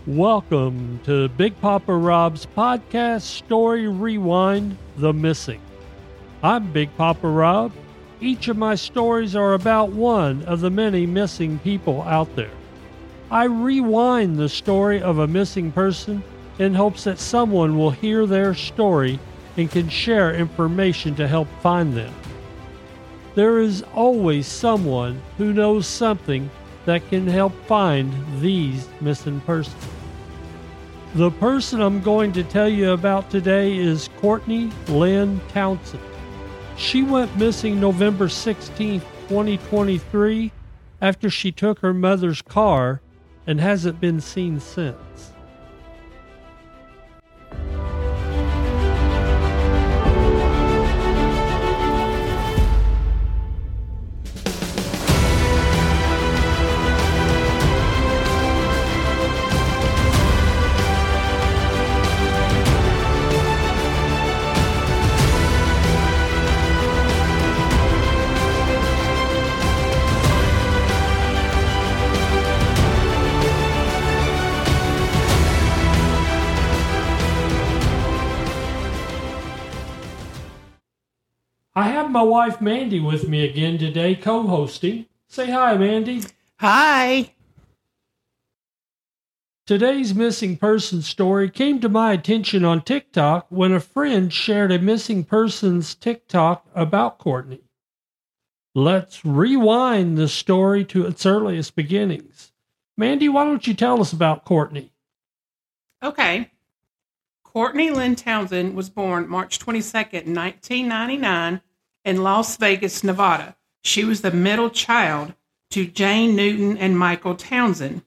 Welcome to Big Papa Rob's podcast Story Rewind, The Missing. I'm Big Papa Rob. Each of my stories are about one of the many missing people out there. I rewind the story of a missing person in hopes that someone will hear their story and can share information to help find them. There is always someone who knows something that can help find these missing persons. The person I'm going to tell you about today is Courtney Lynn Townsend. She went missing November 16, 2023, after she took her mother's car and hasn't been seen since. I have my wife Mandy with me again today, co-hosting. Say hi, Mandy. Hi. Today's missing person story came to my attention on TikTok when a friend shared a missing person's TikTok about Courtney. Let's rewind the story to its earliest beginnings. Mandy, why don't you tell us about Courtney? Okay. Courtney Lynn Townsend was born March 22nd, 1999 in Las Vegas, Nevada. She was the middle child to Jane Newton and Michael Townsend.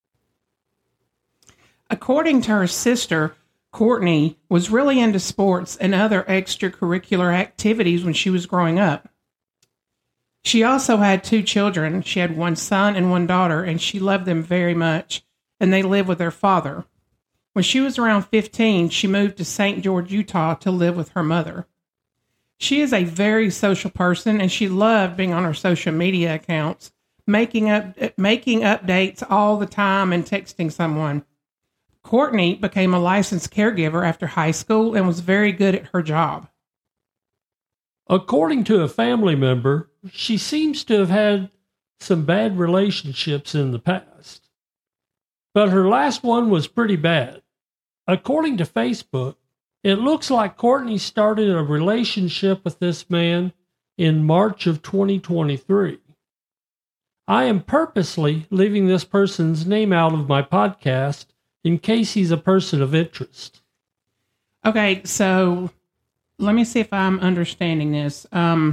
According to her sister, Courtney was really into sports and other extracurricular activities when she was growing up. She also had two children. She had one son and one daughter, and she loved them very much, and they lived with their father. When she was around 15, she moved to St. George, Utah to live with her mother. She is a very social person, and she loved being on her social media accounts, making updates all the time and texting someone. Courtney became a licensed caregiver after high school and was very good at her job. According to a family member, she seems to have had some bad relationships in the past. But her last one was pretty bad. According to Facebook, it looks like Courtney started a relationship with this man in March of 2023. I am purposely leaving this person's name out of my podcast in case he's a person of interest. Okay, so let me see if I'm understanding this.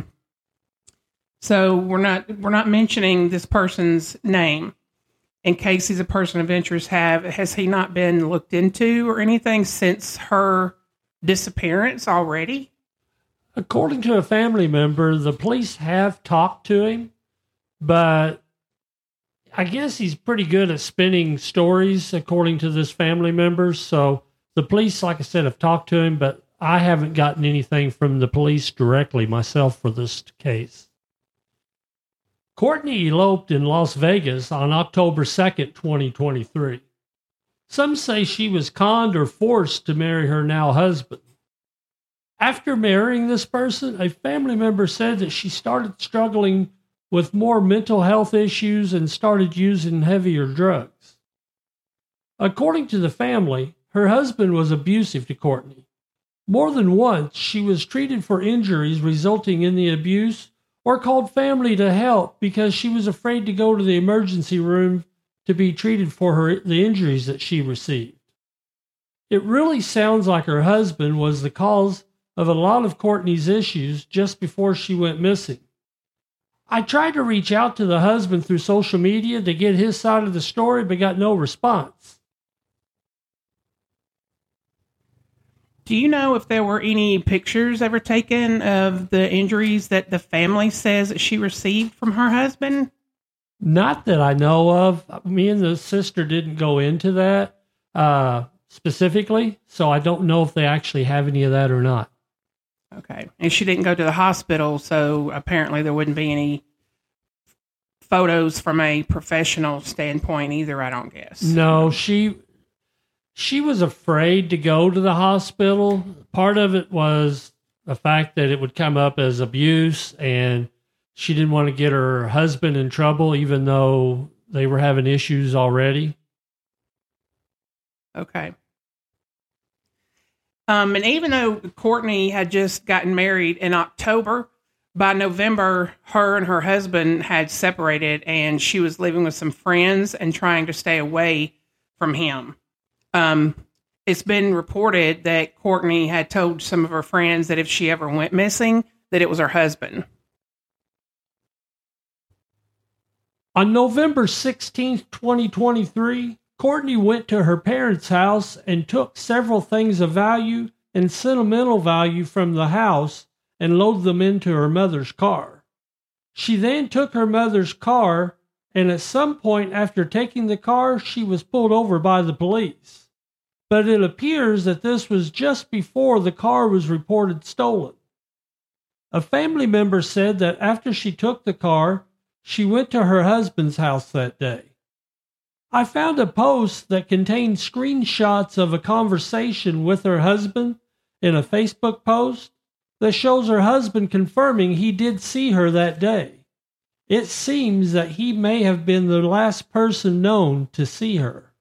So we're not mentioning this person's name. In case he's a person of interest, has he not been looked into or anything since her disappearance already? According to a family member, the police have talked to him, but I guess he's pretty good at spinning stories, according to this family member. So the police, like I said, have talked to him, but I haven't gotten anything from the police directly myself for this case. Courtney eloped in Las Vegas on October 2nd, 2023. Some say she was conned or forced to marry her now husband. After marrying this person, a family member said that she started struggling with more mental health issues and started using heavier drugs. According to the family, her husband was abusive to Courtney. More than once, she was treated for injuries resulting in the abuse or called family to help because she was afraid to go to the emergency room to be treated for the injuries that she received. It really sounds like her husband was the cause of a lot of Courtney's issues just before she went missing. I tried to reach out to the husband through social media to get his side of the story, but got no response. Do you know if there were any pictures ever taken of the injuries that the family says that she received from her husband? Not that I know of. Me and the sister didn't go into that specifically, so I don't know if they actually have any of that or not. Okay. And she didn't go to the hospital, so apparently there wouldn't be any photos from a professional standpoint either, I don't guess. No, she She was afraid to go to the hospital. Part of it was the fact that it would come up as abuse, and she didn't want to get her husband in trouble, even though they were having issues already. Okay. And even though Courtney had just gotten married in October, by November, her and her husband had separated, and she was living with some friends and trying to stay away from him. It's been reported that Courtney had told some of her friends that if she ever went missing, that it was her husband. On November 16th, 2023, Courtney went to her parents' house and took several things of value and sentimental value from the house and loaded them into her mother's car. She then took her mother's car, and at some point after taking the car, she was pulled over by the police. But it appears that this was just before the car was reported stolen. A family member said that after she took the car, she went to her husband's house that day. I found a post that contained screenshots of a conversation with her husband in a Facebook post that shows her husband confirming he did see her that day. It seems that he may have been the last person known to see her.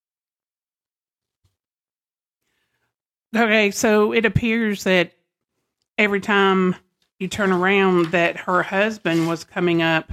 Okay, so it appears that every time you turn around that her husband was coming up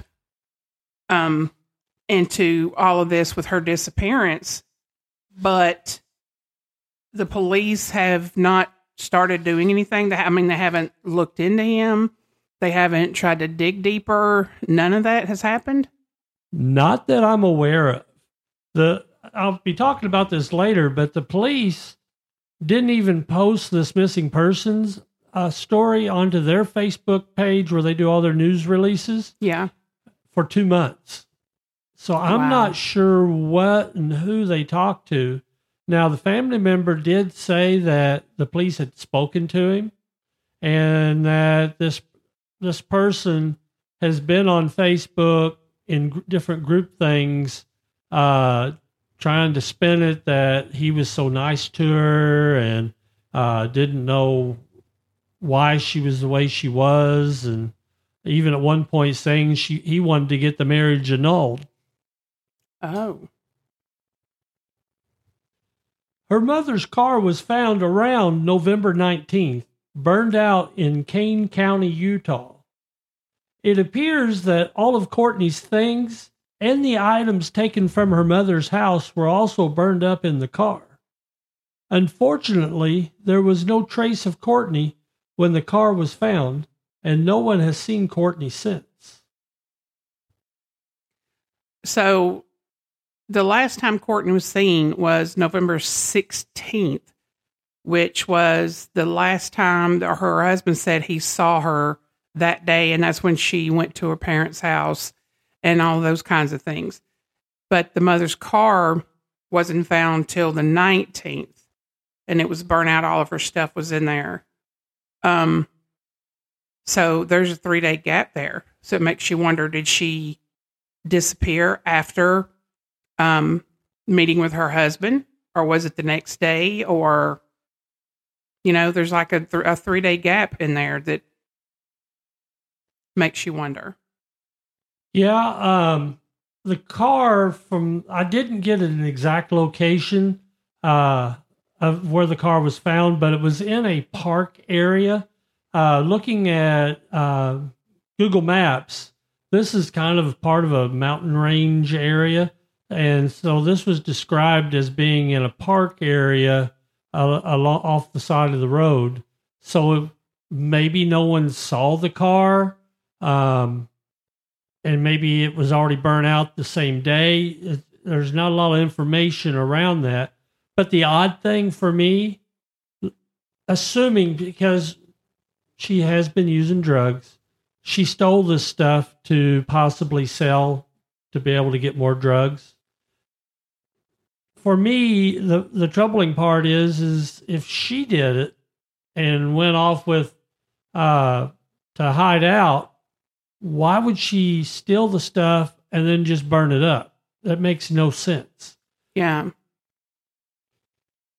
into all of this with her disappearance, but the police have not started doing anything. They haven't looked into him. They haven't tried to dig deeper. None of that has happened? Not that I'm aware of. I'll be talking about this later, but the police didn't even post this missing persons story onto their Facebook page where they do all their news releases. Yeah. For 2 months. So I'm Wow. not sure what and who they talked to. Now, the family member did say that the police had spoken to him and that this person has been on Facebook in different group things, trying to spin it that he was so nice to her and didn't know why she was the way she was, and even at one point saying he wanted to get the marriage annulled. Oh. Her mother's car was found around November 19th, burned out in Kane County, Utah. It appears that all of Courtney's things and the items taken from her mother's house were also burned up in the car. Unfortunately, there was no trace of Courtney when the car was found, and no one has seen Courtney since. So the last time Courtney was seen was November 16th, which was the last time that her husband said he saw her that day. And that's when she went to her parents' house and all those kinds of things. But the mother's car wasn't found till the 19th, and it was burnt out. All of her stuff was in there. So there's a 3-day gap there. So it makes you wonder, did she disappear after meeting with her husband, or was it the next day? Or, there's like a 3-day gap in there that makes you wonder. Yeah, the car I didn't get an exact location of where the car was found, but it was in a park area. Looking at Google Maps, this is kind of part of a mountain range area. And so this was described as being in a park area off the side of the road. So maybe no one saw the car, and maybe it was already burnt out the same day. There's not a lot of information around that. But the odd thing for me, assuming because she has been using drugs, she stole this stuff to possibly sell to be able to get more drugs. For me, the troubling part is if she did it and went off with to hide out, why would she steal the stuff and then just burn it up? That makes no sense. Yeah.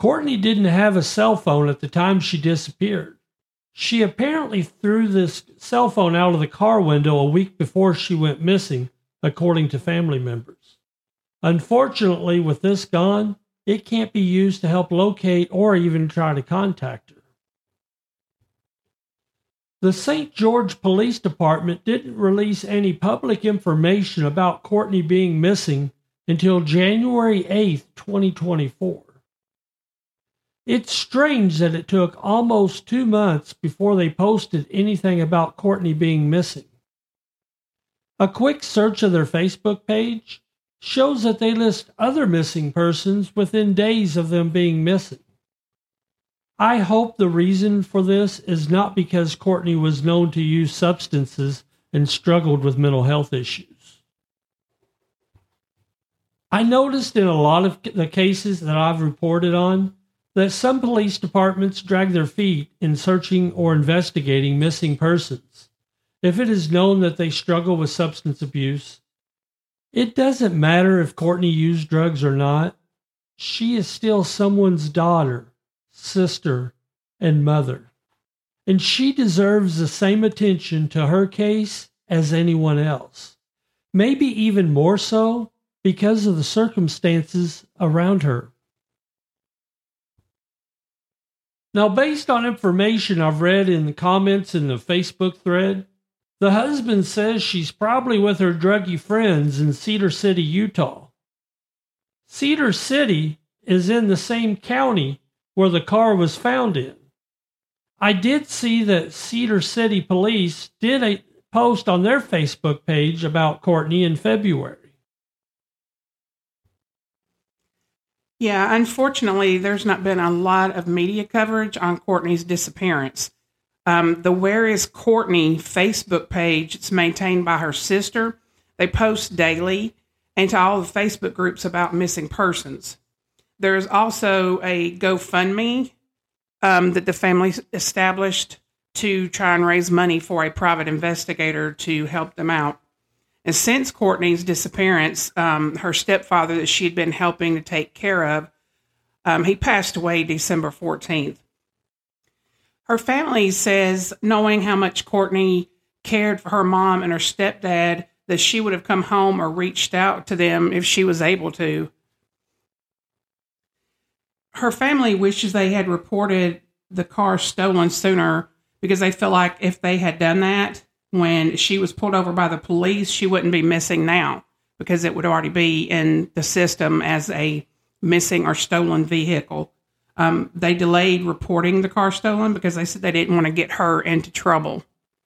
Courtney didn't have a cell phone at the time she disappeared. She apparently threw this cell phone out of the car window a week before she went missing, according to family members. Unfortunately, with this gone, it can't be used to help locate or even try to contact her. The St. George Police Department didn't release any public information about Courtney being missing until January 8th, 2024. It's strange that it took almost 2 months before they posted anything about Courtney being missing. A quick search of their Facebook page shows that they list other missing persons within days of them being missing. I hope the reason for this is not because Courtney was known to use substances and struggled with mental health issues. I noticed in a lot of the cases that I've reported on that some police departments drag their feet in searching or investigating missing persons. If it is known that they struggle with substance abuse, it doesn't matter if Courtney used drugs or not. She is still someone's daughter, sister, and mother, and she deserves the same attention to her case as anyone else, maybe even more so because of the circumstances around her. Now, based on information I've read in the comments in the Facebook thread, the husband says she's probably with her druggy friends in Cedar City, Utah. Cedar City is in the same county where the car was found in. I did see that Cedar City Police did a post on their Facebook page about Courtney in February. Yeah, unfortunately, there's not been a lot of media coverage on Courtney's disappearance. The Where is Courtney Facebook page, it's maintained by her sister. They post daily and to all the Facebook groups about missing persons. There's also a GoFundMe that the family established to try and raise money for a private investigator to help them out. And since Courtney's disappearance, her stepfather that she had been helping to take care of, he passed away December 14th. Her family says, knowing how much Courtney cared for her mom and her stepdad, that she would have come home or reached out to them if she was able to. Her family wishes they had reported the car stolen sooner because they feel like if they had done that, when she was pulled over by the police, she wouldn't be missing now because it would already be in the system as a missing or stolen vehicle. They delayed reporting the car stolen because they said they didn't want to get her into trouble.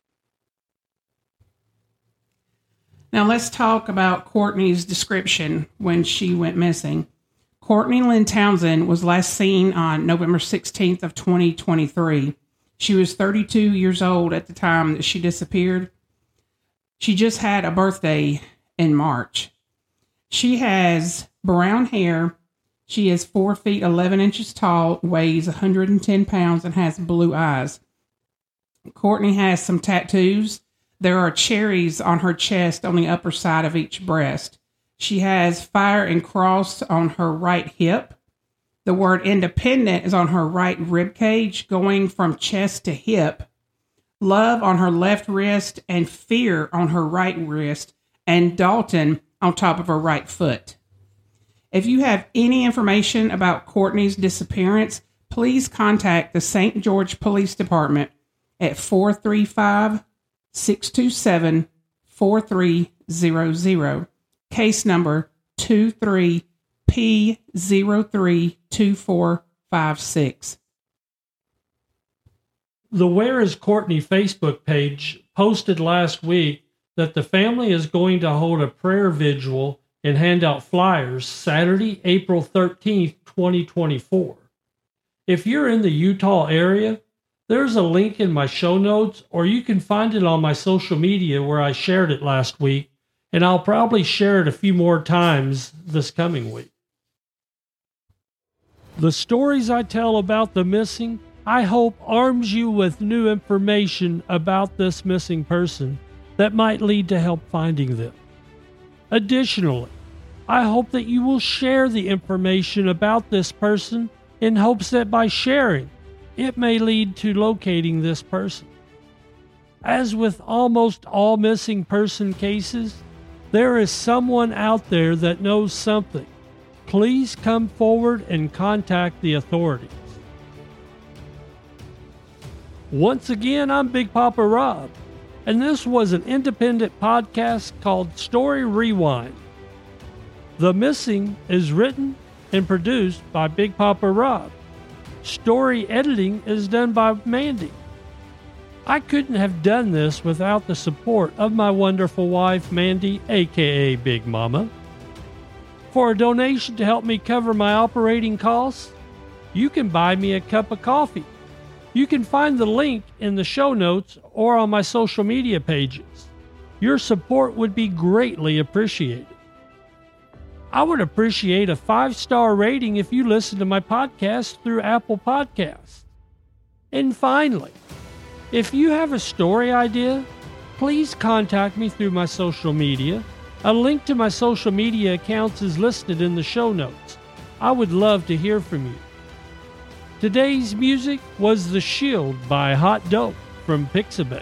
Now let's talk about Courtney's description when she went missing. Courtney Lynn Townsend was last seen on November 16th of 2023. She was 32 years old at the time that she disappeared. She just had a birthday in March. She has brown hair. She is 4 feet 11 inches tall, weighs 110 pounds, and has blue eyes. Courtney has some tattoos. There are cherries on her chest on the upper side of each breast. She has fire and cross on her right hip. The word independent is on her right rib cage, going from chest to hip. Love on her left wrist and fear on her right wrist, and Dalton on top of her right foot. If you have any information about Courtney's disappearance, please contact the St. George Police Department at 435-627-4300. Case number 23P032456. The Where is Courtney Facebook page posted last week that the family is going to hold a prayer vigil and hand out flyers Saturday, April 13th, 2024. If you're in the Utah area, there's a link in my show notes, or you can find it on my social media where I shared it last week, and I'll probably share it a few more times this coming week. The stories I tell about the missing, I hope arms you with new information about this missing person that might lead to help finding them. Additionally, I hope that you will share the information about this person in hopes that by sharing, it may lead to locating this person. As with almost all missing person cases, there is someone out there that knows something. Please come forward and contact the authorities. Once again, I'm Big Papa Rob, and this was an independent podcast called Story Rewind. The Missing is written and produced by Big Papa Rob. Story editing is done by Mandy. I couldn't have done this without the support of my wonderful wife, Mandy, aka Big Mama. For a donation to help me cover my operating costs, you can buy me a cup of coffee. You can find the link in the show notes or on my social media pages. Your support would be greatly appreciated. I would appreciate a 5-star rating if you listen to my podcast through Apple Podcasts. And finally, if you have a story idea, please contact me through my social media. A link to my social media accounts is listed in the show notes. I would love to hear from you. Today's music was The Shield by Hot Dope from Pixabay.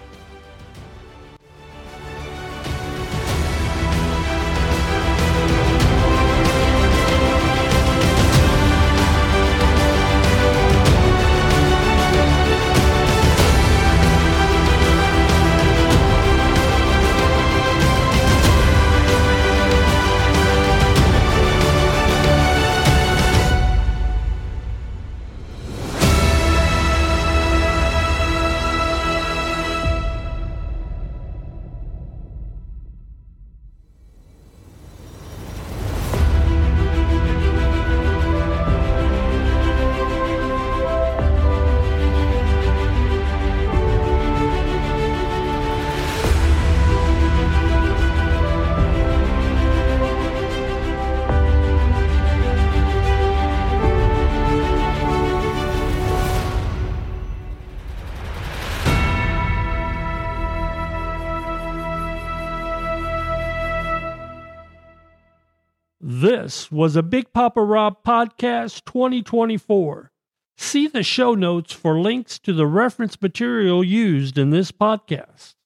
This was a Big Papa Rob Podcast 2024. See the show notes for links to the reference material used in this podcast.